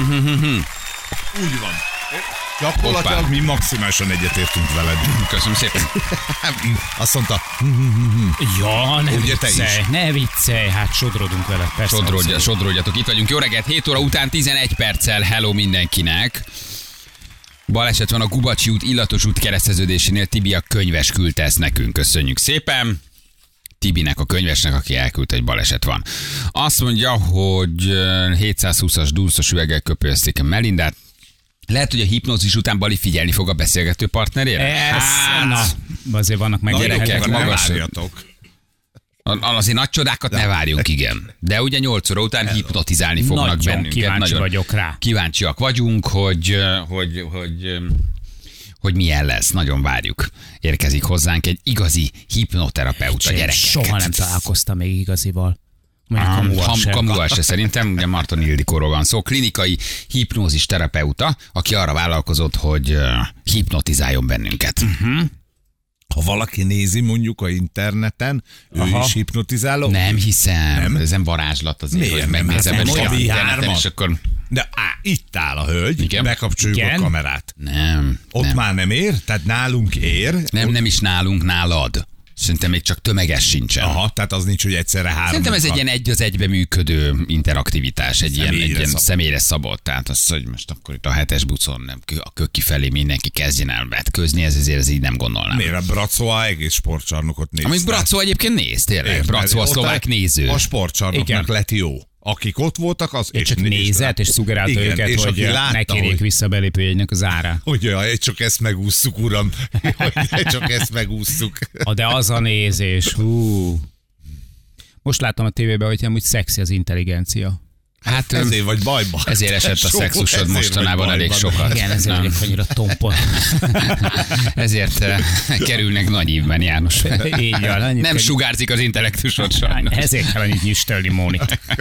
Úgy van. Gyakorlatilag mi maximálisan egyetértünk veled. Köszönöm szépen. Azt mondta. Ja, ne Ugye te viccelj, is. ne viccelj, hát sodrodunk vele, persze. Sodródjatok, itt vagyunk. Jó reggelt, 7 óra után 11 perccel. Hello mindenkinek. Baleset van a Gubacsi út, Illatos út kereszteződésénél. Tibi a könyves küldte ezt nekünk. Köszönjük szépen. Tibinek, a könyvesnek, aki elküldte, hogy baleset van. Azt mondja, hogy 720-as dúszos üveggel köpőzték a Melindát. Lehet, hogy a hipnózis után Bali figyelni fog a beszélgető partnerére? Na, azért vannak meg gyerekek, Ne magas. várjatok. Azért nagy csodákat ne várjunk, igen. De ugye 8 óra után hipnotizálni fognak Nagyon bennünket. kíváncsi vagyok rá. Kíváncsiak vagyunk, hogy milyen lesz. Nagyon várjuk. Érkezik hozzánk egy igazi hipnoterapeuta, gyerekek. Soha nem találkoztam még igazival. Kamuval se szerintem, ugye Marton Ildikóról van szó, klinikai hipnózis terapeuta, aki arra vállalkozott, hogy hipnotizáljon bennünket. Ha valaki nézi mondjuk a interneten, ő is hipnotizáló. Nem hiszem, ez nem varázslat azért, Miért hogy nem? megnézem Hát egy nem olyan interneten, hármat. és akkor De itt áll a hölgy, Igen? bekapcsoljuk Igen? a kamerát. nem. Ott nem. már nem ér? Tehát nálunk ér? Nem is nálunk, nálad. Szerintem még csak tömeges sincsen. Aha, tehát az nincs, hogy egyszerre három. Szerintem ez egy ilyen egy az egybe működő interaktivitás, egy ilyen szabott. személyre szabott. Tehát az, hogy most akkor itt a 7-es buszon nem, a köki felé mindenki kezdjen el vetközni, ez azért ez így nem gondolnám. Miért? A Bracóa egész sportcsarnokot nézte. Amit Bracó egyébként néz, tényleg. Érted? Bracó a Ott szlovák néző. A sportcsarnoknak Igen. lett jó. Akik ott voltak, az És csak nézett, és szugerálta Igen, őket, és hogy aki látta, ne kérjék hogy- vissza a belépőjegynek az árát. Hogy jaj, csak ezt megússzuk, uram. Hogy csak ezt megússzuk. De az a nézés, hú. Most láttam a tévében, hogy amúgy szexi az intelligencia. Hát Ezért vagy bajban. ezért esett a Sok, szexusod ezért mostanában vagy elég bajban. sokat. Igen, ezért vagyok annyira tompon. Ezért kerülnek nagy ívben, János. Így van. annyit Nem kell- sugárzik az intellektusod sajnos. Ezért kell annyit nyüstölni, Móni.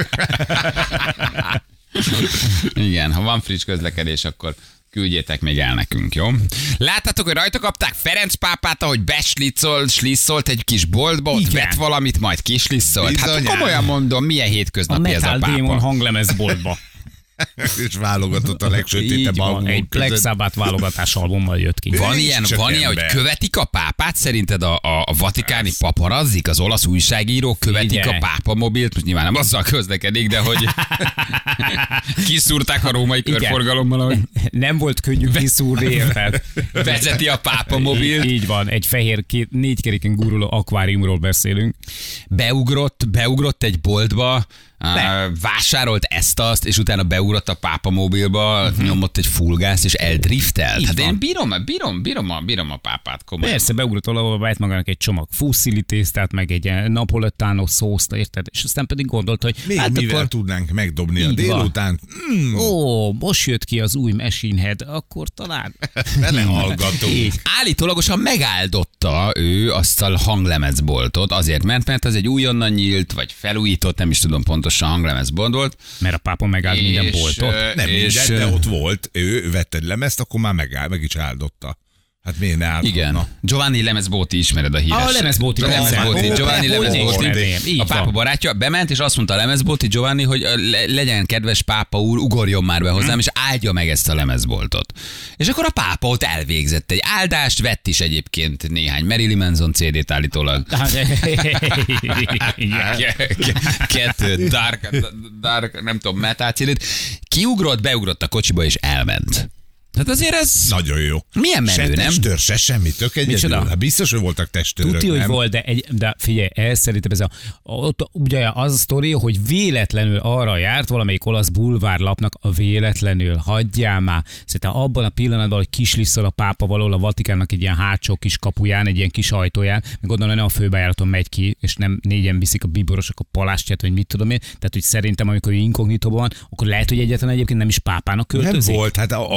Igen, ha van friss közlekedés, akkor küldjétek még el nekünk, jó? Láttátok, hogy rajta kapták Ferenc pápát, ahogy beslisszolt egy kis boltba, ott Igen. vett valamit, majd kisliszolt. Hát Bizonyám. komolyan mondom, milyen A hétköznapi ez a Metal Demon pápa. hanglemezboltba. És válogatott a legsötétebb Így van, albumok egy Black között. Sabbath válogatás albummal jött ki. Van Nincs ilyen, csak hogy ember. követik a pápát? Szerinted a vatikáni paparazzik, az olasz újságírók követik Figyelj. a pápa mobilt? Most nyilván nem azzal közlekedik, de hogy kiszúrták a római Igen. körforgalommal, hogy Nem volt könnyű kiszúrni, érted? vezeti a pápa mobilt. Így van, egy fehér 4 keréken guruló akváriumról beszélünk. Beugrott egy boltba, vásárolt ezt-azt, és utána beugrott a pápa mobilba, nyomott egy fullgázt, és eldriftelt. Így Hát én van. bírom a pápát, komolyan. Persze, beugrott valahol, vett magának egy csomag fuszili tésztát, meg egy ilyen napoletano szószt, érted? És aztán pedig gondolt, hogy Még hát mivel akkor... tudnánk megdobni a Így van. délután? Ó, most jött ki az új Machine Head, akkor talán... Vele hallgatunk. Így. Állítólagosan megáldotta ő azt a hanglemezboltot, azért mert az egy újonnan nyílt, vagy felújított, nem is tudom pontosan hanglemezbolt volt. Mert a pápa megállt minden boltot. Nem és, minden, de ott volt. Ő vett egy lemezt, akkor már meg is áldotta. Hát miért ne áldotta? Igen. Giovanni Lemezbóti, ismered a híres. A Lemezbóti, Giovanni Lemezbóti. Így A pápa van. barátja bement, és azt mondta a Lemezbóti Giovanni, hogy legyen kedves pápa úr, ugorjon már be hozzám, és áldja meg ezt a lemezboltot. És akkor a pápa ott elvégzett egy áldást, vett is egyébként néhány Marilyn Manson CD-t állítólag. Kettő dark, nem tudom, metal CD-t. Kiugrott, beugrott a kocsiba, és elment. Tehát azért ez Nagyon jó. milyen menő, Se nem? testőr, se semmi, tök egyedül. Micsoda? Hát biztos, hogy voltak testőrök, Tudja, hogy nem? volt, de figyelj, ez szerintem ez ott ugye az a sztori, hogy véletlenül arra járt valamelyik olasz bulvárlapnak a véletlenül, hagyjál már. Szerintem abban a pillanatban, hogy kislisszol a pápa valahol a Vatikánnak egy ilyen hátsó kis kapuján, egy ilyen kis ajtóján, meg gondolom, nem a főbejáraton megy ki, és nem négyen viszik a bíborosok a palástját, vagy mit tudom én. Tehát, hogy szerintem, amikor ő inkognitóban van, akkor lehet, hogy egyáltalán egyébként nem is pápának Nem költözik. volt, hát a kép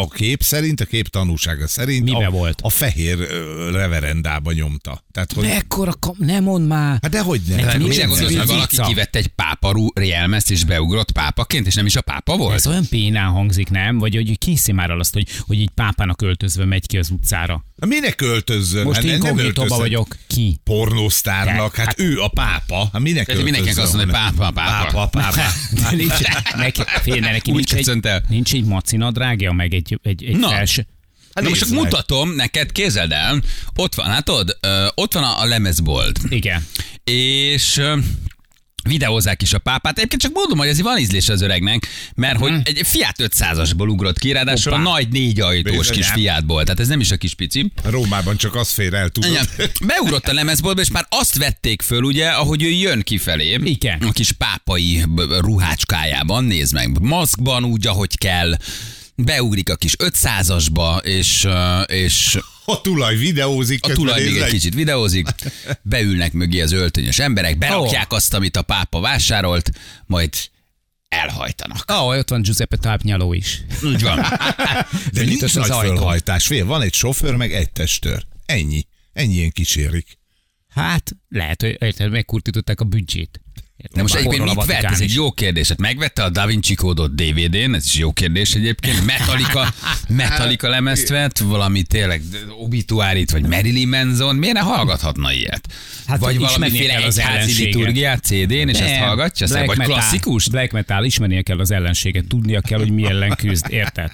szerint, a kép tanúsága szerint Mibe volt? A fehér reverendába nyomta. Tehát, hogy... Mekkora ne mondd már! Hát dehogy nem. Neki Mire nincs gondolsz, hogy vicca. valaki kivette egy páparú jelmezt és beugrott pápaként, és nem is a pápa volt? Ez olyan pénán hangzik, nem? Vagy hogy készi már azt, hogy így pápának öltözve megy ki az utcára. Minek költözzön? Most Hát nem inkognitóba öltözhet vagyok. Ki? Pornósztárnak, hát ő a pápa. Hát minek Tehát mindenkinek azt mondja, hogy pápa. De nincs, neki Úgy nincs köszönt el. nincs egy macinadrágja, meg egy Na. felső. Na most csak nézd meg. mutatom neked, képzeld el, ott van, látod? Ott van a lemezbolt. Igen. És videózzák is a pápát. Egyébként csak mondom, hogy azért van ízlés az öregnek, mert hogy egy Fiat 500-asból ugrott ki, ráadásul a Hoppá. nagy 4 ajtós Bizony, kis ám. Fiatból. Tehát ez nem is a kis pici. Rómában csak az fér el, tudod. Igen. Beugrott a lemezboltba, és már azt vették föl, ugye, ahogy ő jön kifelé. Igen. A kis pápai ruhácskájában, nézd meg, maszkban úgy, ahogy kell. Beugrik a kis 500-asba, és A tulaj videózik. a tulaj még egy kicsit videózik, beülnek mögé az öltönyös emberek, berakják azt, amit a pápa vásárolt, majd elhajtanak. Ott van Giuseppe Tarpnyaló is. Úgy van. De nincs az nagy ajtó. fölhajtás. Fél, van egy sofőr, meg egy testőr. Ennyi. Ennyien kísérik. Hát, lehet, hogy érted, megkurtították a büdzsét. De most egyébként Forró a mit vett? Vatikán Ez egy is. jó kérdés. Hát megvette a Da Vinci kódot DVD-n, ez is jó kérdés egyébként. Metallica lemezt vett, valami tényleg obituárit, vagy Marilyn Manson. Miért ne hallgathatna ilyet? Hát, Vagy ismernie valamiféle kell az egyházi ellenséget. liturgiát CD-n, és ezt Nem, hallgatja? black Vagy metal, klasszikus? Black metal, ismernie kell az ellenséget, tudnia kell, hogy mi ellen küzd, érted?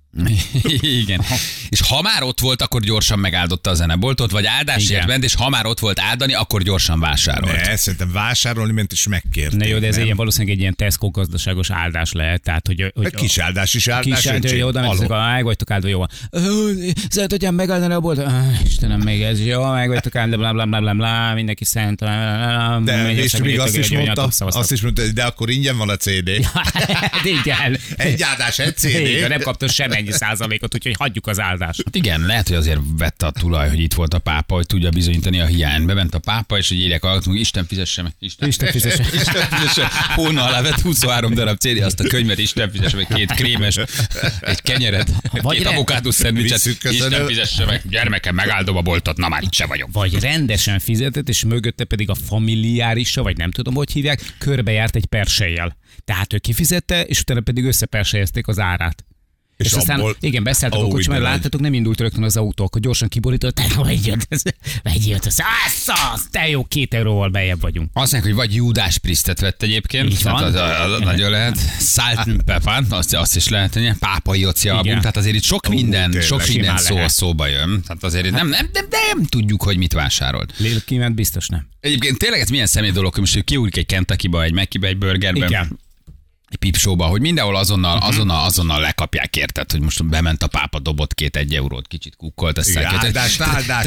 Igen. És ha már ott volt, akkor gyorsan megáldotta a zeneboltot, vagy áldásért Igen. ment, és ha már ott volt áldani, akkor gyorsan vásárolt. Ne, szerintem vásárolni ment és megkérték. Na jó, de ez nem? egy ilyen, valószínűleg egy ilyen Tesco gazdaságos áldás lehet, tehát hogy Egy kis áldás is áldás. kis áldás, öcsém. hogy oda Aló. meg vagytok áldva, jó van. Szeret, atyám, megáldani a bolt? Istenem, még ez jó, meg vagytok áldva, blá, blá, blá, blá, blá, mindenki szent. De és még azt is mondta, de akkor ingyen van a CD. Igen. Egy áldás, egy CD. Igen, nem kapta semmennyi százalékot, úgyhogy hagyjuk az áldást. Hát igen, lehet, hogy azért vette a tulaj, hogy itt volt a pápa, hogy tudja bizonyítani a hiányt. Bement a pápa, és hogy írják hallgatunk, Isten fizesse meg. Isten fizesse. Isten fizesse. Hóna alá vett 23 darab CD, azt a könyvet Isten fizesse meg, 2 krémes, egy kenyeret, Vagy 2 ne- avokádus szendvicset. Visszük, köszönöm. Isten fizesse meg, gyermekem, megáldom a boltot, na már itt se vagyok. Vagy rendesen fizetett, és mögötte pedig a familiárisa, vagy nem tudom, hogy hívják, körbejárt egy persejjel. Tehát ő kifizette, és utána pedig összepersejezték az árát. És aztán, abból- igen, beszálltak a Ó, kocsiba, ide láttátok, nem indult rögtön az autó, akkor gyorsan kiborították, vegyél, te jó, 2 euróval bejebb vagyunk. Azt mondják, hogy vagy Júdás Priestet vett egyébként, Így van. tehát az nagyon lehet. Salt and Pepper, azt is lehet, pápai Jóci album, Igen. tehát azért itt sok minden, tényleg. sok minden Simán lehet. szóba jön. Tehát azért itt nem tudjuk, hogy mit vásárolt. Lil Kimet biztos nem. Egyébként tényleg ez milyen személy dolog, hogy most kiugrik egy Kentuckyba, egy Mackibe, egy Burgerbe, Igen. egy Pipsóba, hogy mindenhol azonnal lekapják, érted, hogy most bement a pápa, dobott 1 eurót, kicsit kukkolt, aztán Igen, áldást.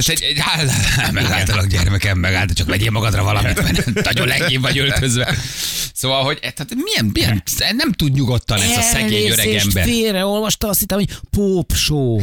megálltalak gyermekem, megálltalak, csak vegyél magadra valamit, mert nagyon legény vagy öltözve. Szóval, hogy tehát milyen nem tud nyugodtan ez a szegény öreg ember. Félreolvasta, azt hittem, hogy Pop Show.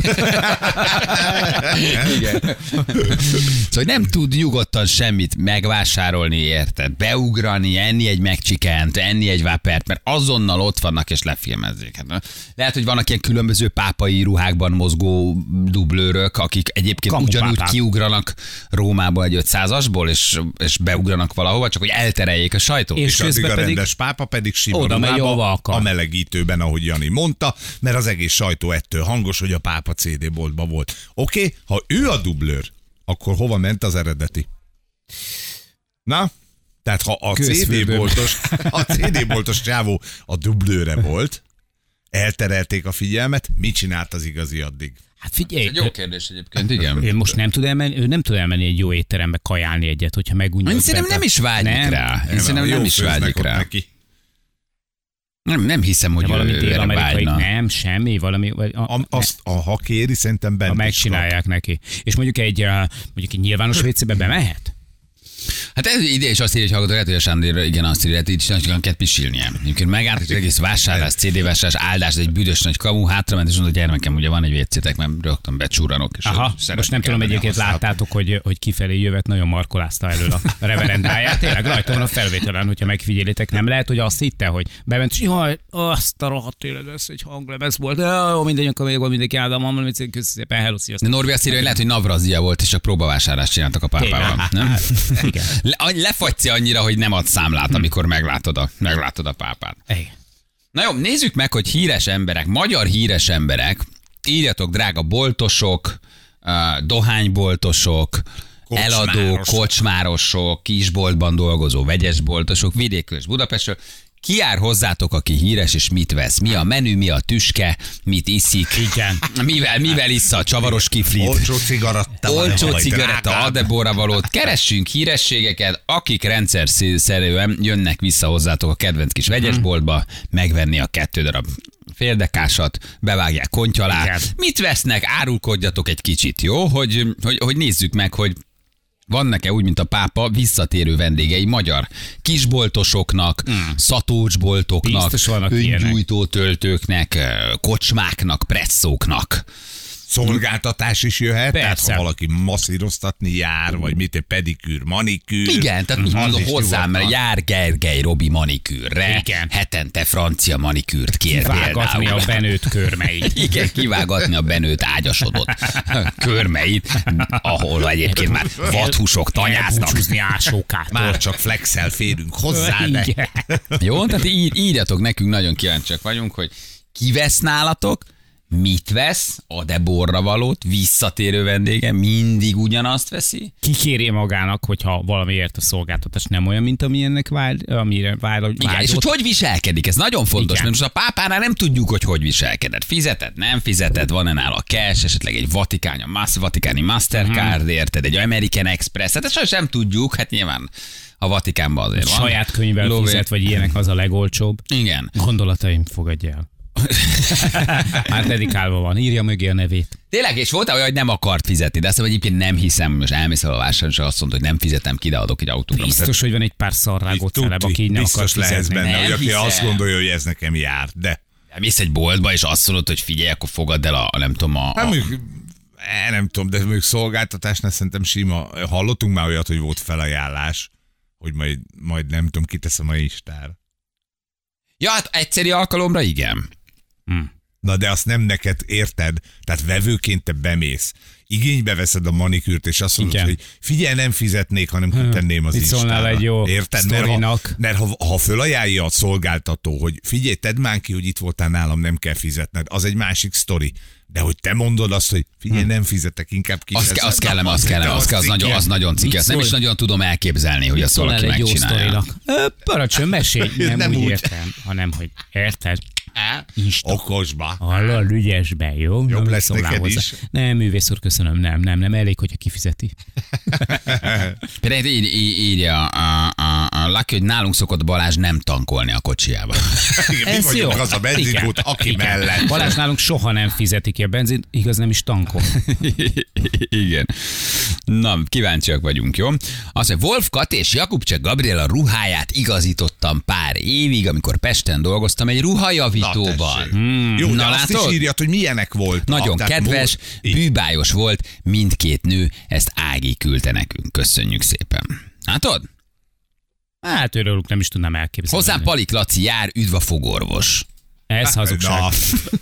Igen. Szóval nem tud nyugodtan semmit megvásárolni, érted? Beugrani, enni egy megcsikent, enni egy vápert, mert azonnal ott vannak és lefilmezzék. Hát, lehet, hogy vannak ilyen különböző pápai ruhákban mozgó dublőrök, akik egyébként Kamupápák. ugyanúgy kiugranak Rómába egy 500-asból, és beugranak valahova, csak hogy eltereljék a sajtót. És És addig közben a pedig rendes pápa pedig sima oda megy, ahova ruhába, akar. a melegítőben, ahogy Jani mondta, mert az egész sajtó ettől hangos, hogy a pápa CD-boltban volt. Oké, ha ő a dublőr, akkor hova ment az eredeti? Na? Tehát ha a Közfürdőn. CD-boltos csávó a dublőre volt, elterelték a figyelmet, mit csinált az igazi addig? Hát figyelj, Egy jó kérdés egyébként, igen. ő most nem tud elmenni, ő nem tud elmenni egy jó étterembe kajálni egyet, hogyha megunja. Én szerintem nem is vágyik rá. Én szerintem Jó nem is főznek vágyik ott rá. neki. Nem hiszem, hogy valami ő erre dél-amerikai, vágyna. nem, semmi, valami. Vagy Ha kéri, szerintem bent ha is megcsinálják neki. És mondjuk egy nyilvános WC-be bemehet? Hát ez ide is azt írja, hogy hallgató, lehet, hogy a Sándor, igen, azt írja, hogy így csak kell pisilnie. Egyébként megállt, hogy egész vásárlás, CD vásárlás, áldás, egy büdös nagy kamu, hátrament, és mondta, gyermekem, ugye van egy WC-tek, mert rögtön becsúranok. És Aha, most nem tudom, egyébként láttátok, hogy kifelé jövet nagyon markolázta elől a reverendáját. Tényleg rajta van a felvételen, hogyha megfigyelitek, nem lehet, hogy azt hitte, hogy bement, és jaj, azt a rohadt élet, ez egy hanglemez volt. Jó, mindegy, akkor még van mindenki áldalmam, köszönöm szépen, hello, sziasztok. De Norvi azt írja, hogy lehet, hogy Navrazia volt, és csak próbavásárlást csináltak a pápával. Nem? Igen. Lefagysz annyira, hogy nem ad számlát, amikor meglátod a pápát. Igen. Na jó, nézzük meg, hogy híres emberek, magyar híres emberek, írjatok, drága boltosok, dohányboltosok, eladók, kocsmárosok, kisboltban dolgozó vegyesboltosok, vidékről és Budapestről. Ki jár hozzátok, aki híres, és mit vesz? Mi a menü, mi a tüske, mit iszik? Igen. Mivel issza a csavaros kiflit? Olcsó cigaretta, Adeborra valót. Keressünk hírességeket, akik rendszerszerűen jönnek vissza hozzátok a kedvenc kis vegyesboltba, megvenni a 2 darab féldekásat, bevágják konty alá. Igen. Mit vesznek? Árulkodjatok egy kicsit, jó? Hogy nézzük meg, hogy vannak-e úgy, mint a pápa, visszatérő vendégei magyar kisboltosoknak, szatócsboltoknak, öngyújtótöltőknek, kocsmáknak, presszóknak. Szolgáltatás is jöhet, Persze. tehát ha valaki masszíroztatni jár, vagy mit, egy pedikűr, manikűr. Igen, tehát mit mondom hozzám, mert jár Gergely Robi manikűrre, Igen. hetente francia manikűrt kér Kivágatni például. a benőtt körmeit. Igen, kivágatni a benőtt ágyasodott körmeit, ahol egyébként már vadhúsok tanyáznak. Elbúcsúzni ásókától. Már csak flexel férünk hozzá, de... Igen. Jó, tehát írjatok nekünk, nagyon kíváncsiak vagyunk, hogy ki vesz nálatok, mit vesz, ad-e borra valót, visszatérő vendége, mindig ugyanazt veszi? Kikéri magának, hogyha valamiért a szolgáltatás nem olyan, mint amilyennek amire vágyott. Igen, és hogy viselkedik? Ez nagyon fontos, Igen. mert most a pápánál nem tudjuk, hogy viselkedett. Fizetett, nem fizetett, van-e nála cash, esetleg egy vatikáni Mastercard, érted, egy American Express, hát ezt sajnos nem tudjuk, hát nyilván a Vatikánban azért van. Saját könyvvel fizet, vagy ilyenek, az a legolcsóbb. Igen. Gondolataim, fogadja el. Már dedikálva van, írja mögé a nevét. Tényleg, és volt olyan, hogy nem akart fizetni, de azt mondom, hogy egyébként nem hiszem, most elmész a vásárlón, és azt mondta, hogy nem fizetem ki, de adok egy autogramot. Biztos, hogy van egy pár szarrágott celeb, aki így nem akar biztos lehet fizetni. benne, Nem hogy aki hiszem. azt gondolja, hogy ez nekem jár, de... Mész egy boltba, és azt mondod, hogy figyelj, akkor fogadd el nem tudom, Hát mondjuk, nem tudom, de mondjuk szolgáltatásnál szerintem sima. Hallottunk már olyat, hogy volt felajánlás, hogy majd nem tudom, kiteszem a Instára. Ja, hát egyszeri alkalomra igen. Na de azt nem neked érted, tehát vevőként te bemész, igénybe veszed a manikűrt, és azt mondod, Igen. hogy figyelj, nem fizetnék, hanem kitenném az Mit szólnál Instára. egy jó Érted? sztorinak? Mert ha fölajánlja a szolgáltató, hogy figyelj, tedd már ki, hogy itt voltál nálam, nem kell fizetned, az egy másik sztori. De hogy te mondod azt, hogy figyelj, nem fizetek, inkább kiteszem. Az nagyon cikk. Azt nem is nagyon tudom elképzelni, hogy azt valaki egy jó megcsinálja. sztorinak. Parancsolj, mesélj. Nem úgy értem, hanem, hogy érted? Insta. Okosba. Hallod, ügyesben, jó? Jobb Nem lesz szólnál neked hozzá. is. Nem, művész úr, köszönöm, nem, elég, hogyha kifizeti. Például írja a Lucky, hogy nálunk szokott Balázs nem tankolni a kocsiába. Igen, mi Ez vagyunk jó. az a benzinkút, aki Igen. mellett. Balázs nálunk soha nem fizeti ki a benzint, igaz nem is tankol. Igen. Na, kíváncsiak vagyunk, jó? Azt mondja, Wolf Kat és Jakubcsek Gabriela ruháját igazítottam pár évig, amikor Pesten dolgoztam egy ruhajavítóban. Jó, de Na, azt látod? is írjad, hogy milyenek voltak. Nagyon Tehát kedves, bűbájos volt mindkét nő, ezt Ági küldte nekünk. Köszönjük szépen. Látod? Hát őrülük nem is tudnám elképzelni. Hozzám Palik Laci jár, üdv a fogorvos. Ez hazugság. Na,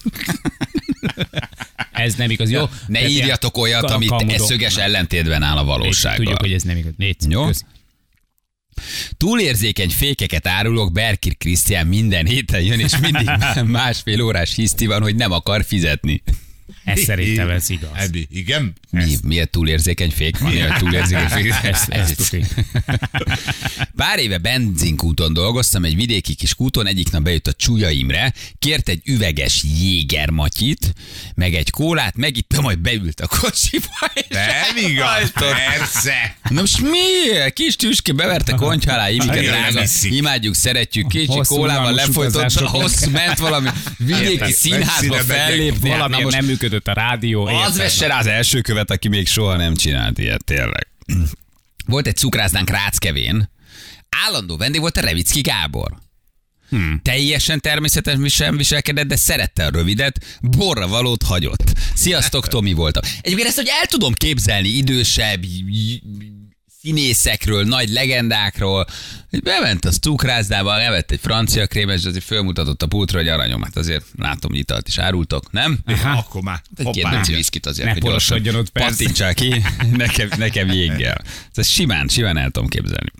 Ez nem igaz, jó? Ne írjatok olyat, amit szöges ellentétben áll a valósággal. Tudjuk, hogy ez nem igaz. Jó? Kösz. Túlérzékeny fékeket árulok, Berkir Krisztián minden héten jön, és mindig másfél órás hiszti van, hogy nem akar fizetni. Ez szerintem ez igaz. Ebi, igen? Miért túlérzékeny fék? Miért túlérzékeny fék? Ez tuti. Pár éve benzinkúton dolgoztam, egy vidéki kis kúton, egyik nap bejött a Csúlya Imre, kért egy üveges jégermatyit, meg egy kólát, megittem, majd beült a kocsiba. Nem igaz, persze. Na most mi? Kis tüske beverte konyha alá, imiket Igen, drága, nem iszik. imádjuk, szeretjük, kicsi Hosszú kólával unalmas lefolytotta, utazásoknak. hosszú ment valami vidéki Érted. színházba Messzire megyek. fellépni. Hát, na Valamiért most nem működött a rádió. az érted? vesse rá az első követ, aki még soha nem csinált ilyet, tényleg. Volt egy cukrászdánk Ráckevén, állandó vendég volt a Revicki Gábor. Teljesen természetesen viselkedett, de szerette a rövidet, borra valót hagyott. Sziasztok, Tomi voltam. Egyébként ezt, hogy el tudom képzelni idősebb színészekről, nagy legendákról, hogy bement a cukrászdába, levett egy francia krémes, azért fölmutatott a pultra, hogy aranyom, hát azért látom, hogy italt is árultok, nem? Akkor már. Egy két döntő viszkit azért, Ne hogy gyorsan porosodjon ott, persze. pattintsál ki, nekem jéggel. Ezt simán el tudom képzelni.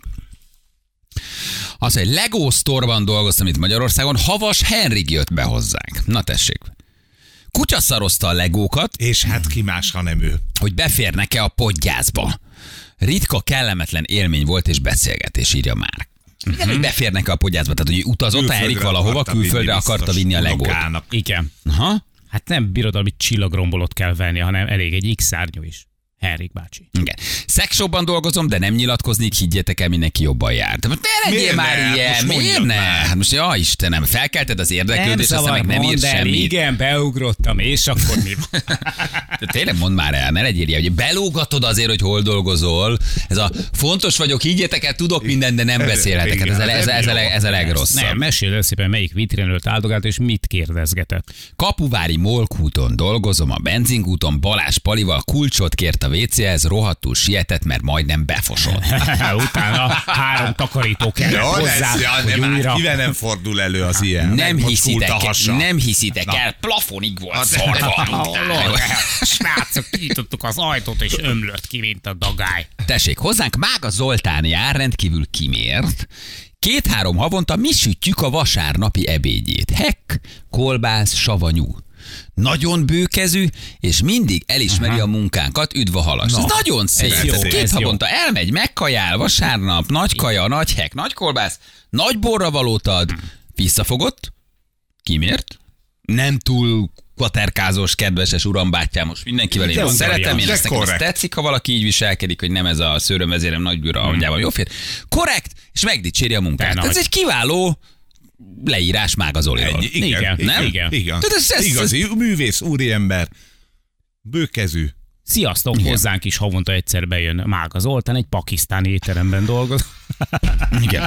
Az, hogy Lego Store-ban dolgoztam itt Magyarországon, Havas Henrik jött be hozzánk. Na tessék. Kutyaszarozta a legókat, És hát ki más, ha nem ő. hogy beférnek-e a podgyászba. Ritka, kellemetlen élmény volt és beszélgetés, írja már. Igen, hogy beférnek-e a podgyászba, tehát hogy utazott a Henrik valahova, külföldre akarta vinni a legót. unokának. Igen. Aha. Hát nem birodalmi csillagrombolót kell venni, hanem elég egy X-szárnyú is. Henrik bácsi. Igen. Szexshopban dolgozom, de nem nyilatkoznék, higgyétek el, mindenki jobban jár. De most ne legyél Miért már ne? ilyen, Most miért mondjad ne? már. Hát most, ja Istenem, felkelted az érdeklődést, aztán meg nem írsz semmit. Igen, beugrottam, és akkor mi van? De tényleg mondd már el, ne legyél ilyen, hogy belógatod azért, hogy hol dolgozol. Ez a fontos vagyok, higgyétek el, tudok mindent, de nem beszélhetek. Hát ez a legrosszabb. Nem, meséld el szépen, melyik vitrinőt áldogált, és mit kérdezgetett. Kapuvári Molkúton dolgozom, a benzinkúton Balázs Palival kulcsot kért a WC-hez, rohadtul sietett, mert majdnem befosott. Utána 3 takarító kell Ja, hozzá, nem, hogy újra... kivel nem fordul elő az ilyen? Nem hiszitek el, plafonig volt szarva. Srácok, kinyitottuk az ajtót, és ömlött ki, mint a dagály. Tessék, hozzánk Mága Zoltán jár, rendkívül kimért. 2-3 havonta mi sütjük a vasárnapi ebédjét. Hekk, kolbász, savanyú. Nagyon bőkezű, és mindig elismeri a munkánkat, üdv a halas. Ez nagyon szép. ez jó, Tehát 2 ez jó. havonta elmegy, megkajál vasárnap, nagy kaja, nagy hek, nagy kolbász, nagy borravalót ad, visszafogott, kimért, nem túl kvaterkázós, kedveses urambátyám, most mindenkivel én De azt szeretem, én de ezt nekem ezt korrekt. tetszik, ha valaki így viselkedik, hogy nem ez a szőrömvezérem nagybűra, ahogyában jó fér. Korrekt, és megdicséri a munkát. De Ez nagy. egy kiváló leírás Mága Zoliról. Ennyi, igen, Nem? igen. Igen. Tehát ez- Igazi művész, úriember, bőkezű. Sziasztok, hozzánk is havonta egyszer bejön Mága Zoltán, egy pakisztáni étteremben dolgozik. Igen.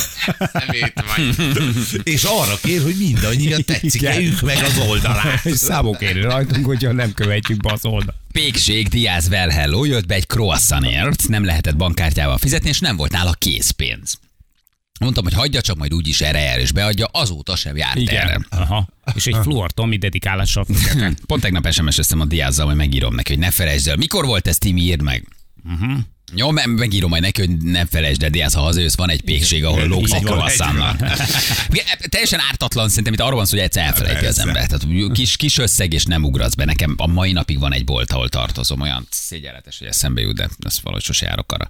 És arra kér, hogy mindannyian tetszik meg az oldalát. És számok éri rajtunk, hogyha nem követjük be az oldalt. Pékség, Diaz Well Hello jött be egy croissantért, nem lehetett bankkártyával fizetni, és nem volt nála készpénz. Mondtam, hogy hagyja, csak majd úgyis erre jár, és beadja, azóta sem járt erre. Igen. Aha. És egy Fluor Tomi dedikálással fizetett. Pont tegnap SMS-eztem a Diazzal, hogy megírom neki, hogy ne felejtsd el. Mikor volt ez, Timi, írd meg. Jó, megírom majd neki, hogy nem felejtsd el, Diaz, ha hazajössz, van egy pékség, ahol lógsz egy Így van, croissantnal. Teljesen ártatlan, szerintem itt arról van szó, hogy egyszer elfelejti az Persze. ember. Tehát kis összeg, és nem ugrasz be. Nekem a mai napig van egy bolt, ahol tartozom. Olyan szégyenletes, hogy eszembe jut, de ezt valahogy sose járok arra.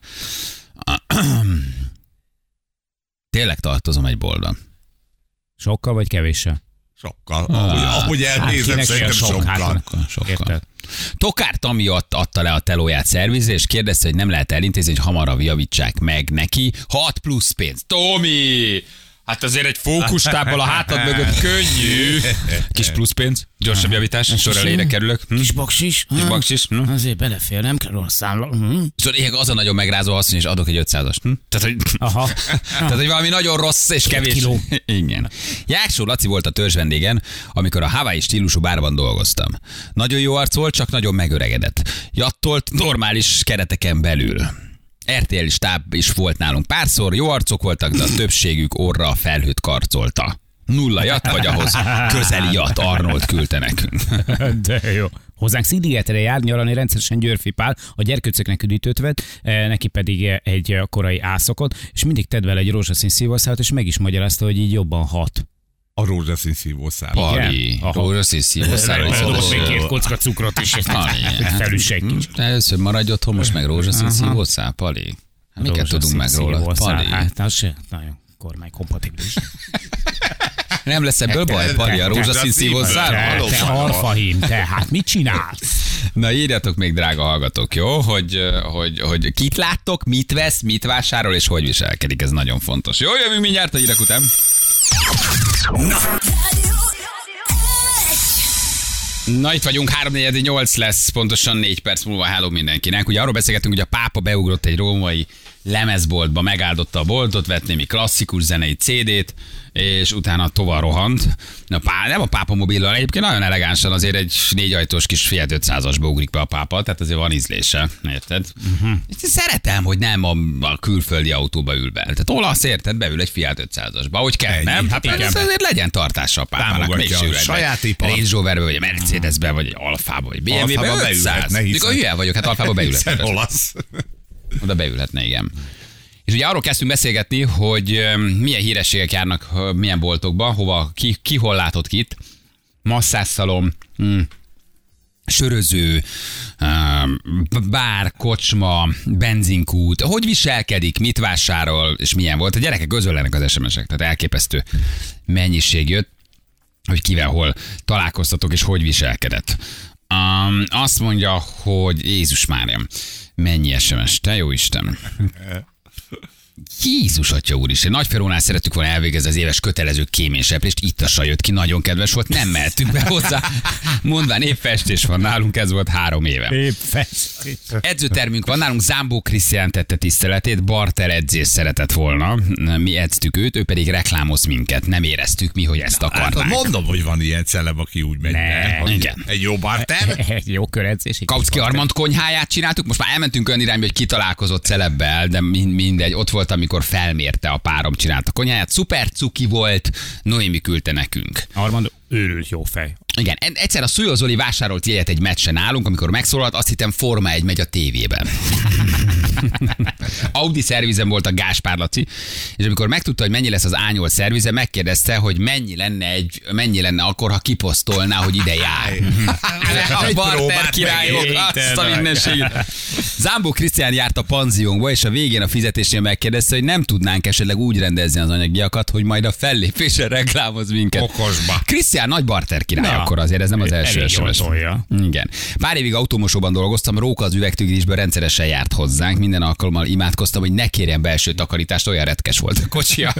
Tényleg tartozom egy boltban. Sokkal vagy kevéssel? Sokkal. Ahogy elnézem, kinek szerintem ilyen sok? sokkal. Sokkal. Érted? Tokár Tami adta le a telóját szervizre, és kérdezte, hogy nem lehet elintézni, hogy hamarabb javítsák meg neki. 6 plusz pénz. Tomi! Hát azért egy fókusztábbal a hátad mögött könnyű. Kis plusz pénz, gyorsabb javítás, sor elére kerülök. Kis baksis? Kis baksis. Azért belefér, nem kell rossz számla. Szóval ilyen az a nagyon megrázó asszony, és adok egy 500-ast. Tehát, hogy... Aha. Tehát, hogy valami nagyon rossz és kevés. kiló. Igen. Jáksó Laci volt a törzs vendégen, amikor a Hawaii stílusú bárban dolgoztam. Nagyon jó arc volt, csak nagyon megöregedett. Jattolt normális kereteken belül. RTL stáb is volt nálunk párszor, jó arcok voltak, de a többségük orra a felhőt karcolta. 0 jat, vagy ahhoz közeli jat Arnold küldte nekünk. De jó. Hozzánk Szigetre jár nyaralni rendszeresen Györfi Pál, a gyerkőcöknek üdítőt vett, neki pedig egy korai ászokot, és mindig tedd vele egy rózsaszín szívószálat, és meg is magyarázta, hogy így jobban hat. A rózsaszín szívószál. Pali, Aha. rózsaszín szívószállal. Dobott még 2 kocka cukrot is, és felüsse egy kicsit. Először maradj otthon, most meg rózsaszín szívószál, Pali. Miket tudunk meg róla? Pali. Hát az se nagyon kormánykompatibilis. Nem lesz ebből baj, Pali, a rózsaszín szívószál? Te alfahím, te, hát mit csinálsz? Na írjatok még, drága hallgatók, jó? Hogy kit láttok, mit vesz, mit vásárol, és hogy viselkedik, ez nagyon fontos. Jó, jövünk mindjárt a hírek után. Na, itt vagyunk, 3:48 lesz, pontosan 4 perc múlva, hello mindenkinek. Ugye arról beszélgettünk, hogy a pápa beugrott egy római lemezboltba megáldotta a boltot, vett némi klasszikus zenei CD-t, és utána tovább rohant. Nem a pápa mobillal, egyébként nagyon elegánsan azért egy 4 ajtós kis Fiat 500-asba ugrik be a pápa, tehát azért van ízlése, érted? Szeretem, hogy nem a külföldi autóba ül be. Tehát olasz, érted, beül egy Fiat 500-asba, hogy kell, Ennyi, nem? hát Hát igen. azért legyen tartása a pápának. Támogatja Mégse a ül egy saját ipart. Range Roverbe, vagy a Mercedesbe, vagy egy Alfába, vagy BMW-be, Alfába 500. beülhetne, hiszen- Mikor hülye vagyok, hát Alfába Hiszen beülhetne. olasz. Oda beülhetne, igen. És ugye arról kezdtünk beszélgetni, hogy milyen hírességek járnak milyen boltokba, hova, ki hol látott kit. Masszásszalon, söröző, bár, kocsma, benzinkút, hogy viselkedik, mit vásárol, és milyen volt. A gyerekek közöllenek az SMS-ek, tehát elképesztő mennyiség jött, hogy kivel hol találkoztatok, és hogy viselkedett. Azt mondja, hogy Jézus Mária, mennyi SMS, te jó Isten. Jézus Atya úristen, Nagyferónál szerettük volna elvégezni az éves kötelező kéményseprést, ittasan jött ki, nagyon kedves volt, nem mehetünk be hozzá. Mondván épp festés van nálunk, ez volt 3 éve. Épp festés. Edzőtermünk van nálunk, Zámbó Krisztián tette tiszteletét, Barter edzés szeretett volna, mi edztük őt, ő pedig reklámoz minket, nem éreztük mi, hogy ezt Hát, akarnánk. mondom, hogy van ilyen celeb, aki úgy megy. Ne, hogy igen. Egy jó barter. Egy jó köredzés. egy Kautsky kis Armand konyháját csináltuk, most már elmentünk olyan irányba, hogy kitalálkozott celebbel, de mindegy, ott volt, amikor felmérte a párom, csinálta a konyháját, szuper cuki volt, Noémi küldte nekünk. Armand őrült jó fej. Igen, egyszer a Szújó Zoli vásárolt jegyet egy meccsen nálunk, amikor megszólalt, azt hittem Forma 1 megy a tévében. Audi szervizen volt a Gáspár Laci, és amikor megtudta, hogy mennyi lesz az A8 szervize, megkérdezte, hogy mennyi lenne akkor, ha kiposztolná, hogy ide jár. A Egy barter próbát királyok, megérte, azt a mindenségét. Zámbó Krisztián járt a panziónkba, és a végén a fizetésnél megkérdezte, hogy nem tudnánk esetleg úgy rendezni az anyagiakat, hogy majd a fellépésre reklámoz minket. Okosba. Krisztián nagy barter király, Na, akkor azért ez nem az első elég jól SMS. tolja. Igen. Pár évig autómosóban dolgoztam, Róka az üvegtűgésből rendszeresen járt hozzánk, minden alkalommal imádkoztam, hogy ne kérjen belső takarítást, olyan retkes volt a kocsia.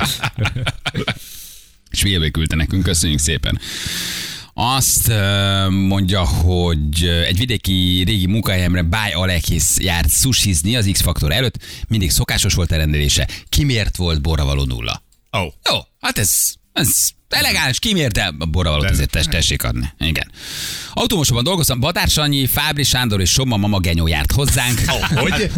És végül küldte nekünk, köszönjük szépen. Azt mondja, hogy egy vidéki régi munkahelyemre Báj Alekis járt sushizni az X-faktor előtt, mindig szokásos volt a rendelése, kimért volt borravaló 0. Oh. Jó, hát ez elegáns, kimért, de a borravalót azért tessék adni. Igen. Autómosóban dolgoztam, Badár Sanyi, Fábri Sándor és Somma Mama Genyó járt hozzánk. Hogy?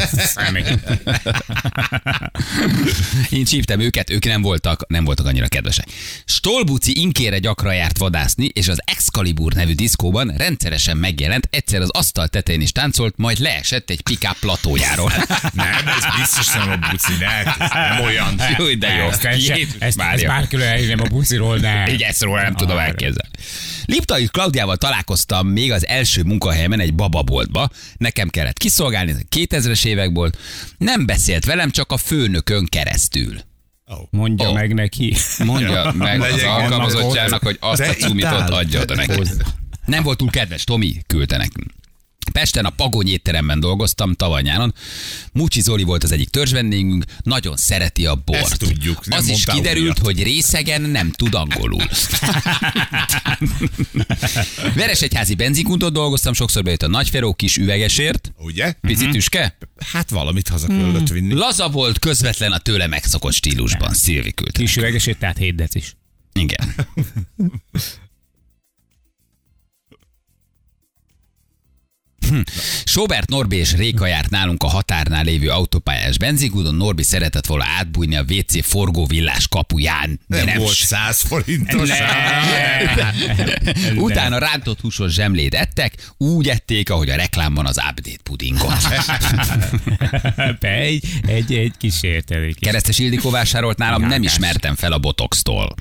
Én csíptem őket, ők nem voltak annyira kedvesek. Stolbuci inkére gyakran járt vadászni, és az Excalibur nevű diszkóban rendszeresen megjelent, egyszer az asztal tetején is táncolt, majd leesett egy pick-up platójáról. Nem, ez biztos nem a buci, ne, ez nem olyan. Jó, de jó. Ezt bárkülön elhívném a buciról, ne. Így ezt róla nem tudom elképzelni. Liptai Klaudiával találkoztam még az első munkahelyemen egy bababoltba. Nekem kellett kiszolgálni, ez a 2000-es évekból. Nem beszélt velem, csak a főnökön keresztül. Mondja meg neki. Mondja meg az Legyen alkalmazottjának, hogy azt De a cumitot itt áll. adja oda neki. Nem volt túl kedves, Tomi küldte nekünk. Pesten a Pagony étteremben dolgoztam tavaly nyáron. Mucsi Zoli volt az egyik törzsvendégünk, nagyon szereti a bort. Ezt tudjuk, nem Az is mondtál kiderült, újat. hogy részegen nem tud angolul. Veresegyházi benzinkuntot dolgoztam, sokszor bejött a Nagyferó kis üvegesért. Ugye? Pici tüske. Hát valamit haza kellett vinni. Laza volt, közvetlen a tőle megszokott stílusban. Szilvi küldte. Kis üvegesét, tehát 7 decis. Igen. Sobert Norbi és Réka járt nálunk a határnál lévő autópályás benzinkúton. Norbi szeretett volna átbújni a WC forgóvillás kapuján. De Nem volt 100 forintos. Utána rántott húsos zsemlét ettek, úgy ették, ahogy a reklámban az update pudingot. Egy kísértelék. Keresztes Ildikó vásárolt nálam, nem Járkás. ismertem fel a botoxtól.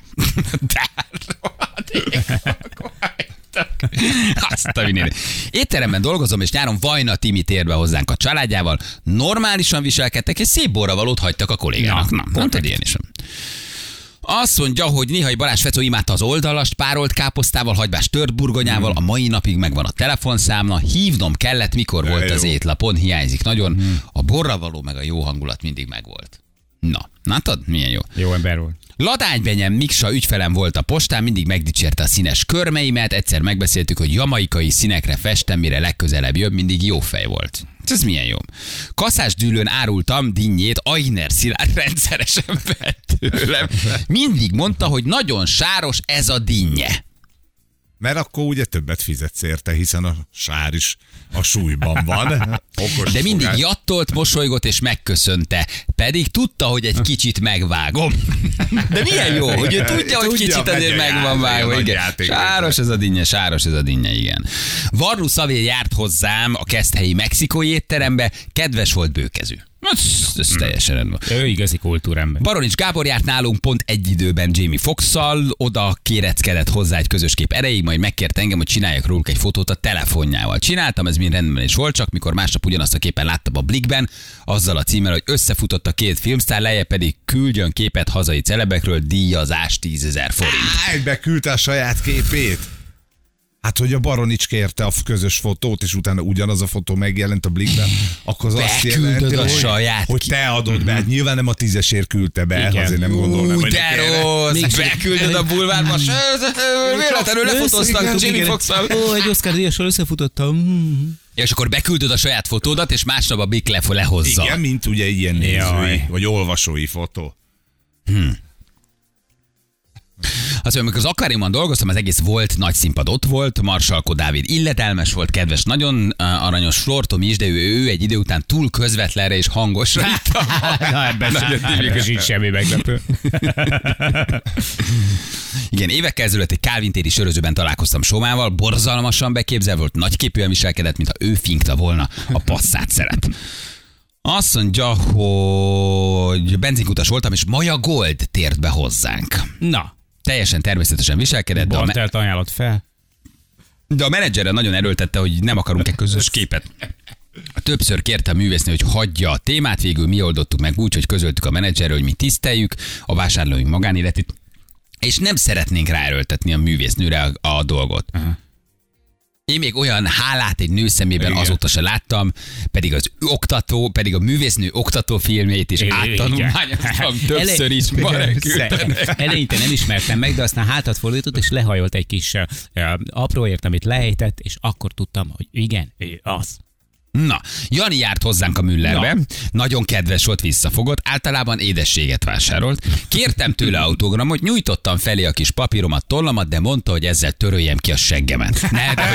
Azt a vinnél. Étteremben dolgozom, és nyáron Vajna Timi tér be hozzánk a családjával. Normálisan viselkedtek, és szép borravalót hagytak a kollégának. Na, mondtad ilyen is. Azt mondja, hogy Néhai Balázs Fecó imádta az oldalast, párolt káposztával, hagymás tört burgonyával, a mai napig megvan a telefonszámla, hívnom kellett, mikor volt jó. az étlapon, hiányzik nagyon. A borravaló meg a jó hangulat mindig megvolt. Na, látod? Milyen jó. Jó ember volt. Ladány Benyem Miksa ügyfelem volt a postán, mindig megdicsérte a színes körmeimet, egyszer megbeszéltük, hogy jamaikai színekre festem, mire legközelebb jön, mindig jó fej volt. Ez milyen jó. Kaszásdűlőn árultam dinnyét, Ainer Szilárd rendszeresen vett tőlem. Mindig mondta, hogy nagyon sáros ez a dinnye. Mert akkor ugye többet fizetsz érte, hiszen a sár is a súlyban van. Okos De mindig fogás. jattolt, mosolygott és megköszönte. Pedig tudta, hogy egy kicsit megvágom. De milyen jó, hogy ő tudja, hogy Tudja, kicsit azért megy a meg van vágva. játék, Igen. játék. Sáros ez a dinnye, igen. Varnú Szavér járt hozzám a keszthelyi mexikói étterembe, kedves volt, bőkezű. Ez teljesen rendben. Ő igazi kultúrember. Baronics Gábor járt nálunk pont egy időben Jamie Foxxal, oda kéreckedett hozzá egy közös kép erejéig, majd megkért engem, hogy csináljak róluk egy fotót a telefonjával. Csináltam, ez mind rendben is volt, csak mikor másnap ugyanazt a képen láttam a Blickben, azzal a címmel, hogy összefutott a két filmsztár, lejjebb pedig küldjön képet hazai celebekről, díjazás 10 000 forint. Egybe küldte a saját képét. Hát, hogy a Baronics kérte a közös fotót, és utána ugyanaz a fotó megjelent a Blickben, akkor az azt Beküldöd jelenti, a saját hogy te adod be. Hát nyilván nem a 10-esért küldte be, Igen. azért nem gondolnám, hogy De neki erre- rossz, beküldöd a bulvárba, véletlenül lefotóztak Jamie Foxxal. Ó, egy Oscar díjassal összefutottam. És akkor beküldöd a saját fotódat, és másnap a Blick lehozza. Igen, mint ugye ilyen nézői, Jaj. vagy olvasói fotó. Azt mondom, amikor az Akváriumban dolgoztam, az egész volt, nagy színpad ott volt, Marsalko Dávid illetelmes volt, kedves, nagyon aranyos, Flor Tomi is, de ő egy idő után túl közvetlenre és hangosra itta. Na, ebben sincs semmi meglepő. Igen, évekkel ezelőtt egy Kálvin téri sörözőben találkoztam Somával, borzalmasan beképzel volt, nagyképűen viselkedett, mintha ő finkta volna a passzát szeret. Azt mondja, hogy benzinkutas voltam, és Maja Gold tért be hozzánk. Na, Teljesen természetesen viselkedett, Bantelt ajánlott fel. de a menedzserre nagyon erőltette, hogy nem akarunk-e közös képet. Többször kérte a művésznő, hogy hagyja a témát, végül mi oldottuk meg úgy, hogy közöltük a menedzserre, hogy mi tiszteljük a vásárlóink magánéletét, és nem szeretnénk ráerőltetni a művésznőre a dolgot. Aha. Én még olyan hálát egy nő szemében Igen. azóta se láttam, pedig pedig a művésznő oktató filmjét is áttanulmányoztam többször is. ma elküldte. Eleinte nem ismertem meg, de aztán hátat fordított, és lehajolt egy kis apróért, amit lehelytett, és akkor tudtam, hogy igen, ő az. Na, Jani járt hozzánk a Müllerbe, nagyon kedves volt, visszafogott, általában édességet vásárolt. Kértem tőle autogramot, nyújtottam felé a kis papíromat, tollamat, de mondta, hogy ezzel töröljem ki a seggemet.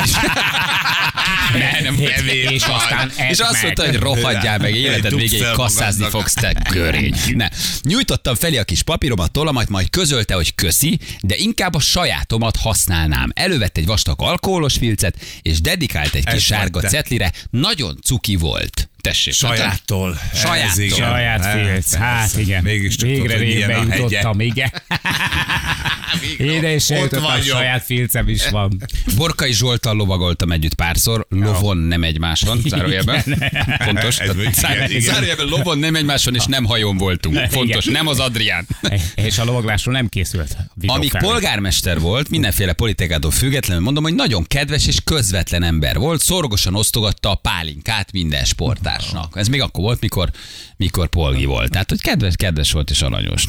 És aztán és azt mondta, hogy rohadjál meg, életed végéig kasszázni fogsz, te görény. Ne. Nyújtottam felé a kis papíromat, tollamat, majd közölte, hogy köszi, de inkább a sajátomat használnám. Elővett egy vastag alkoholos filcet, és dedikált egy kis Ez sárga vagy te. cetlire, nagyon cuki volt. Tessék. Sajáttól. Sajáttól. Ez igen. Saját filc. Hát igen. Mégis csak Végre tudod, hogy milyen révbe a hegye. jutottam, igen. Ide is Ott eljutottam, vagyok. saját filcem is van. Borkai Zsolttal lovagoltam együtt párszor, lovon nem egymáson, zárójelben. Fontos. Ez még igen. Zárójelben lovon nem egymáson, és nem hajón voltunk. Fontos, Igen. nem az Adrián. És a lovaglásról nem készült. Amíg polgármester volt, mindenféle politikától függetlenül mondom, hogy nagyon kedves és közvetlen ember volt, szorgosan osztogatta a pálinkát minden sportásnak. Ez még akkor volt, mikor polgi volt. Tehát, hogy kedves volt és aranyos.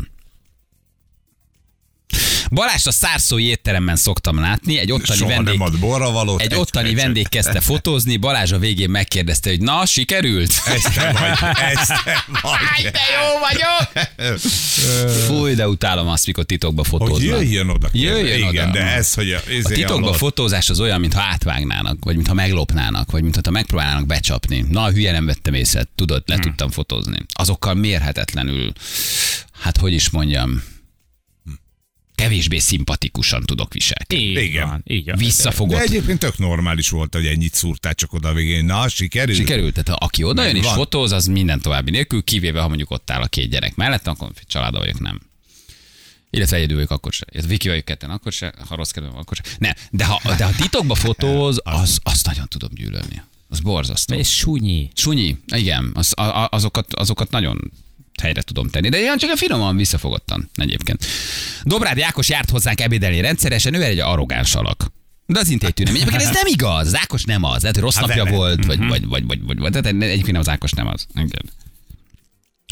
Balást a szárszói étteremben szoktam látni, egy ottani Soha vendég... nem ad borravalót. Egy ottani vendég kezdte fotózni, Balázs a végén megkérdezte, hogy na, sikerült? Ez te vagy. De jó vagyok! Fúj, de utálom azt, mikor titokba Hogy fotóznak. jöjjön oda. Jöjjön Igen, oda. de ez, hogy A titokba fotózás az olyan, mintha átvágnának, vagy mintha meglopnának, vagy mintha megpróbálnának becsapni. Na, hülye nem vettem észre, tudod, le tudtam fotózni. Azokkal mérhetetlenül, hát hogy is mondjam, kevésbé szimpatikusan tudok viselkedni. Így van, így van. De Visszafogott. egyébként tök normális volt, hogy ennyit szúrtál csak oda a végén. Na, sikerült? Sikerült, tehát aki oda jön és Megvan. fotóz, az minden további nélkül, kivéve ha mondjuk ott áll a két gyerek mellett, akkor családban vagyok, nem. Illetve egyedül vagyok, akkor se. Illetve Viki vagyok ketten, akkor se. Ha rossz kedvem, akkor se. Nem, de ha titokba fotóz, azt nagyon tudom gyűlölni. Az borzasztó. Ez sunyi. Sunyi, igen, azokat nagyon helyre tudom tenni. De ilyen csak a finoman visszafogottan egyébként. Dobrád Ákos járt hozzánk ebédelni rendszeresen, ő egy arrogáns alak. De az intétű nem. Egyébként ez nem igaz. Az Ákos nem az. Lehet, hogy rossz napja nem. volt, vagy tehát egyébként nem az Ákos nem az. Igen.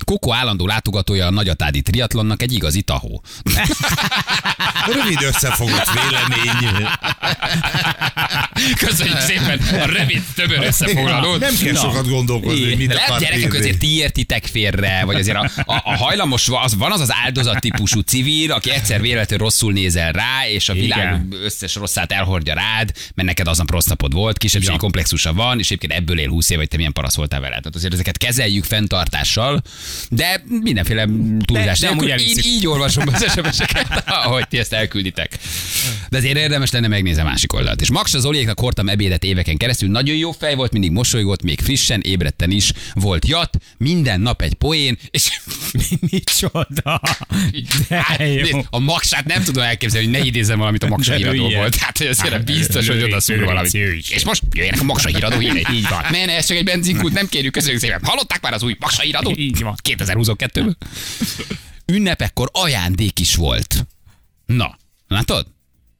Koko állandó látogatója a Nagyatádi triatlonnak egy igazi tahó. Rövid összefogott vélemény. Köszönjük szépen a rövid, tömör összefoglalót. Nem kell sokat gondolkozni, mit lehet akar gyerekek, írni. azért ti értitek félre, vagy azért a hajlamos, van az áldozat típusú civil, aki egyszer véletlenül rosszul nézel rá, és a világ összes rosszát elhordja rád, mert neked aznap rossz napod volt, kisebbségi komplexusa van, és egyébként ebből él 20 év, hogy te milyen parasz voltál vele. Tehát azért ezeket kezeljük fenntartással, de mindenféle túlzás nélkül. Én így olvasom az SMS-eket, ahogy ti ezt elkülditek. De azért érdemes lenne megnézni a másik oldalt. És Maksa Zoliéknak hordtam ebédet éveken keresztül, nagyon jó fej volt, mindig mosolygott, még frissen, ébredten is volt jat, minden nap egy poén, és Micsoda. hát, nézd, a Maksát nem tudom elképzelni, hogy ne idézzem valamit a Maksa híradó volt. Tehát, hogy azért biztos, hogy oda szúr valamit. És most jöjjenek a Maksa híradó hírei. Így van. Men, ez csak egy benzinkút, nem kérjük, köszönjük szépen. Hallották már az új Maksa híradót? Így van. 2022-ben. Ünnepekkor ajándék is volt. Na, látod?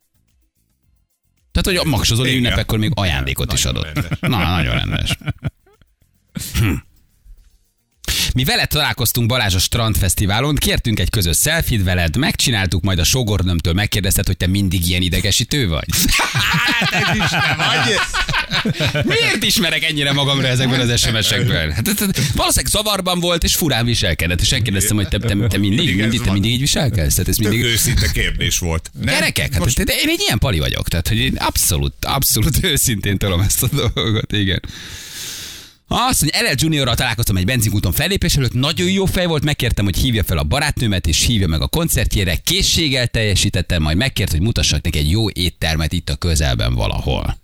Tehát, hogy a Maksa Zoli ünnepekkor még ajándékot is adott. Na, nagyon rendes. Mi veled találkoztunk Balázs a Strandfesztiválon, kértünk egy közös selfie-t veled, megcsináltuk, majd a sógornőmtől megkérdezted, hogy te mindig ilyen idegesítő vagy. Hát ez is nem vagy. Miért ismerek ennyire magamra ezekből az SMS-ekből? Hát, valószínűleg zavarban volt, és furán viselkedett, és megkérdeztem, hogy te mindig így viselkedsz? Tehát ez mindig... Tök őszinte kérdés volt. Nem? Gyerekek, hát Most... én egy ilyen pali vagyok, tehát hogy én abszolút őszintén tolom ezt a dolgot, igen. Azt mondja, LL Juniorral találkoztam egy benzinkúton fellépés előtt, nagyon jó fej volt, megkértem, hogy hívja fel a barátnőmet, és hívja meg a koncertjére, készséggel teljesítettem, majd megkért, hogy mutassak neki egy jó éttermet itt a közelben valahol.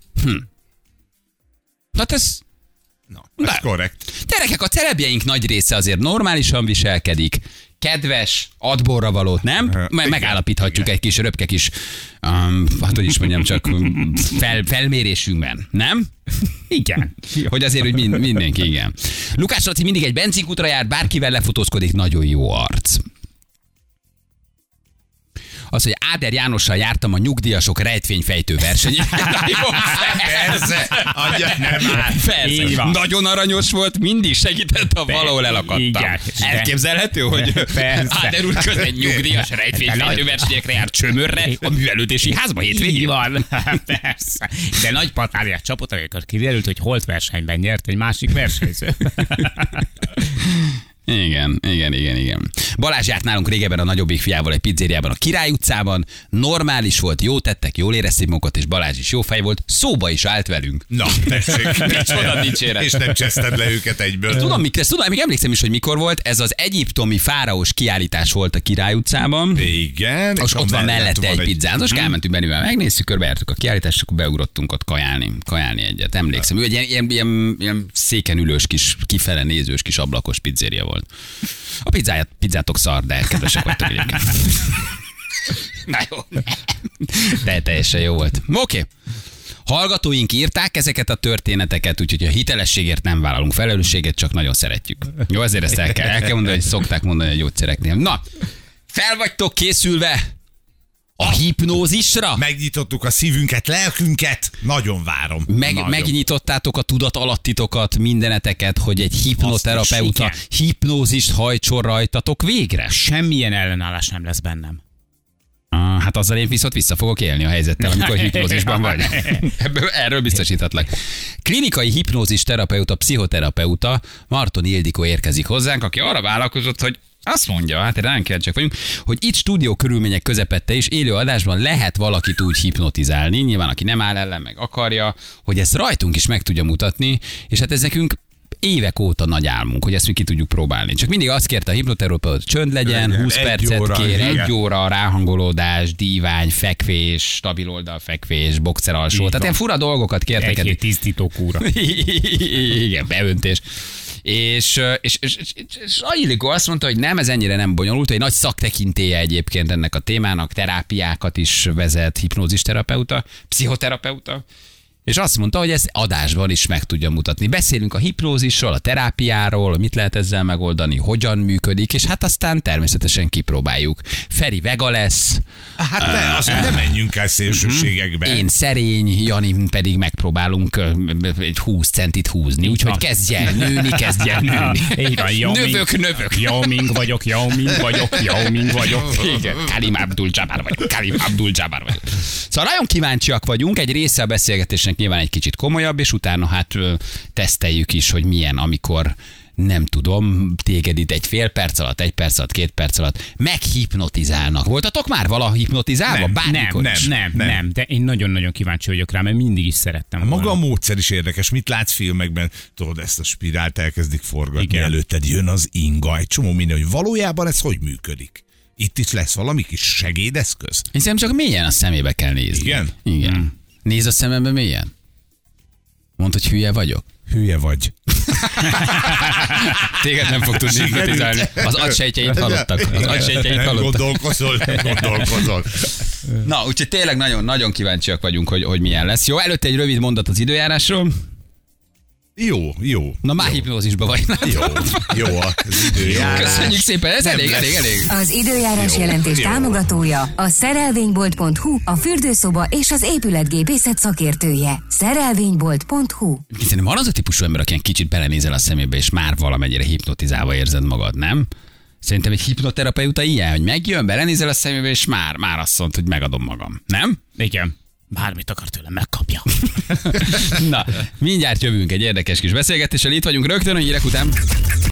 Hát ez korrekt. Gyerekek, a celebjeink nagy része azért normálisan viselkedik, kedves, adborra valót, nem? Megállapíthatjuk egy kis röpke kis, hát hogy is mondjam, csak felmérésünkben, nem? Igen. Hogy azért, hogy mindenki, igen. Lukács Laci mindig egy benzinkútra jár, bárkivel lefotózkodik, nagyon jó arc. Az, hogy Áder Jánossal jártam a nyugdíjasok rejtvényfejtő versenyén. Persze, adja, nem áll. Persze. Nagyon aranyos volt, mindig segített, ha valahol elakadtam. Elképzelhető, hogy Áder úr közben egy nyugdíjas rejtvényfejtő versenyekre jár Csömörre, a művelődési házba hétvégén. Így van. Persze. De nagy patáriás csapot, amikor kiderült, hogy holt versenyben nyert egy másik versenyző. Igen. Balázs járt nálunk régebben a nagyobbik fiával egy pizzériában a Király utcában. Normális volt, jó tettek, jól érezték magukat, és Balázs is jó fej volt. Szóba is állt velünk. Na, tessék. Micsoda dicséret. És nem cseszted le őket egyből. Tudom, még emlékszem is, hogy mikor volt. Ez az egyiptomi fáraós kiállítás volt a Király utcában. Igen. És ott van mellette egy pizzázós, elmentünk Benivel, megnéztük, körbejártuk a kiállítást, akkor beugrottunk ott kajálni egyet. Emlékszem, ő egy ilyen széken ülős kis, kifele nézős kis ablakos pizzéria volt. A pizzátok szar, de kedvesek vagytok egyébként. Na jó. De teljesen jó volt. Oké. Hallgatóink írták ezeket a történeteket, úgyhogy a hitelességért nem vállalunk felelősséget, csak nagyon szeretjük. Jó, ezért ezt el kell mondani, hogy szokták mondani a gyógyszereknél. Na, fel vagytok készülve a hipnózisra? Megnyitottuk a szívünket, lelkünket. Nagyon várom. Megnyitottátok a tudat alattitokat, mindeneteket, hogy egy hipnoterapeuta hipnózist hajtson rajtatok végre? Semmilyen ellenállás nem lesz bennem. Hát azzal én viszont vissza fogok élni a helyzettel, amikor hipnózisban vagy. Erről biztosíthatlak. Klinikai hipnózis terapeuta, pszichoterapeuta Marton Ildikó érkezik hozzánk, aki arra vállalkozott, hogy azt mondja, hát ránk kíváncsiak vagyunk, hogy itt stúdió körülmények közepette is élő adásban lehet valakit úgy hipnotizálni, nyilván aki nem áll ellen, meg akarja, hogy ezt rajtunk is meg tudja mutatni, és hát ez nekünk évek óta nagy álmunk, hogy ezt mi ki tudjuk próbálni. Csak mindig azt kérte a hipnoterapeuta, csönd legyen, 20 percet kér, 1 óra, ráhangolódás, dívány, fekvés, stabil oldalfekvés, boxer alsó. Tehát ilyen fura dolgokat kértek. Egy tisztító kúra. Igen, beöntés. És Ildikó azt mondta, hogy nem, ez ennyire nem bonyolult, egy nagy szaktekintélye egyébként ennek a témának, terápiákat is vezet, hipnózis terapeuta, pszichoterapeuta, És azt mondta, hogy ezt adásban is meg tudja mutatni. Beszélünk a hipnózisról, a terápiáról, mit lehet ezzel megoldani, hogyan működik, és hát aztán természetesen kipróbáljuk. Feri vega lesz. Hát azért nem menjünk el szélsőségekbe. Én szerény, Jani pedig megpróbálunk egy 20 centit húzni, úgyhogy kezdj el nőni. Így van, Növök. Yao Ming vagyok. Igen, Karim Abdul-Jabbar vagyok. Szóval nagyon kíváncsiak vagyunk, egy része a beszélgetésnek nyilván egy kicsit komolyabb, és utána hát teszteljük is, hogy milyen, amikor nem tudom, téged itt egy fél perc alatt, 1 perc alatt, 2 perc alatt meghipnotizálnak. Voltatok már valaha hipnotizálva? Nem, de én nagyon-nagyon kíváncsi vagyok rá, mert mindig is szerettem volna. Maga a módszer is érdekes. Mit látsz filmekben? Tudod, ezt a spirált elkezdik forgatni, Igen. előtted jön az inga, egy csomó minden, hogy valójában ez hogy működik? Itt is lesz valami kis segédeszköz? Én szerintem csak mélyen a szemébe kell nézni. Igen? Nézd a szemembe mélyen. Mondd, hogy hülye vagyok. Hülye vagy. Téged nem fog tudni hipnotizálni. Az agysejtjeid halottak. Gondolkozol. Na, úgyhogy tényleg nagyon kíváncsiak vagyunk, hogy milyen lesz. Jó, előtte egy rövid mondat az időjárásról. Jó. Na már hipnózisba vagy. Jó az időjárás. Köszönjük szépen, ez elég. Az időjárás jelentés támogatója a szerelvénybolt.hu, a fürdőszoba és az épületgépészet szakértője. Szerelvénybolt.hu. Hiszen van az a típusú ember, aki kicsit belenézel a szemébe, és már valamennyire hipnotizálva érzed magad, nem? Szerintem egy hipnoterapeuta ilyen, hogy megjön, belenézel a szemébe, és már azt mondta, hogy megadom magam. Nem? Igen. Bármit akar tőlem, megkapja. Na, mindjárt jövünk egy érdekes kis beszélgetéssel. Itt vagyunk rögtön a hírek után.